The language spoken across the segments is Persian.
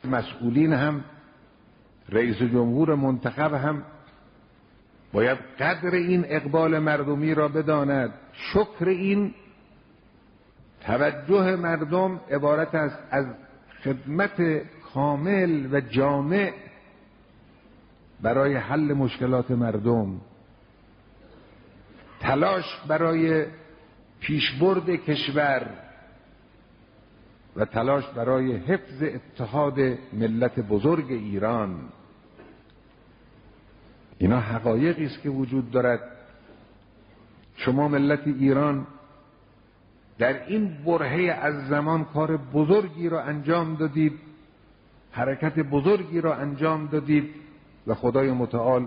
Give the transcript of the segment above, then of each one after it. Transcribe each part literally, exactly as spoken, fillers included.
مسئولین هم، رئیس جمهور منتخب هم باید قدر این اقبال مردمی را بداند. شکر این توجه مردم عبارت است از خدمت کامل و جامع برای حل مشکلات مردم، تلاش برای پیشبرد کشور و تلاش برای حفظ اتحاد ملت بزرگ ایران. اینا حقایقی است که وجود دارد. شما ملت ایران در این برهه از زمان کار بزرگی را انجام دادید، حرکت بزرگی را انجام دادید و خدای متعال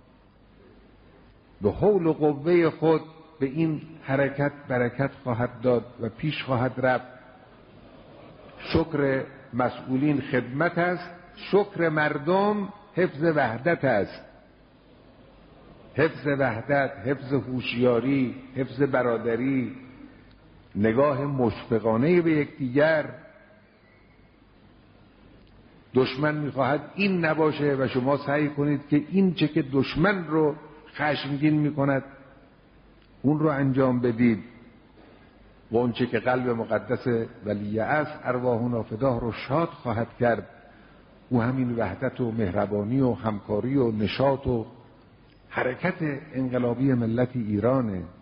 به حول و قوه خود به این حرکت برکت خواهد داد و پیش خواهد رفت. شکر مسئولین خدمت است، شکر مردم حفظ وحدت است. حفظ وحدت، حفظ هوشیاری، حفظ برادری، نگاه مشفقانه به یکدیگر. دشمن میخواهد این نباشه و شما سعی کنید که این چه که دشمن رو خشمگین میکند اون رو انجام بدید و اون چه که قلب مقدس ولی است ارواحنا فداه رو شاد خواهد کرد. او همین وحدت و مهربانی و همکاری و نشاط و حرکت انقلابی ملت ایرانه.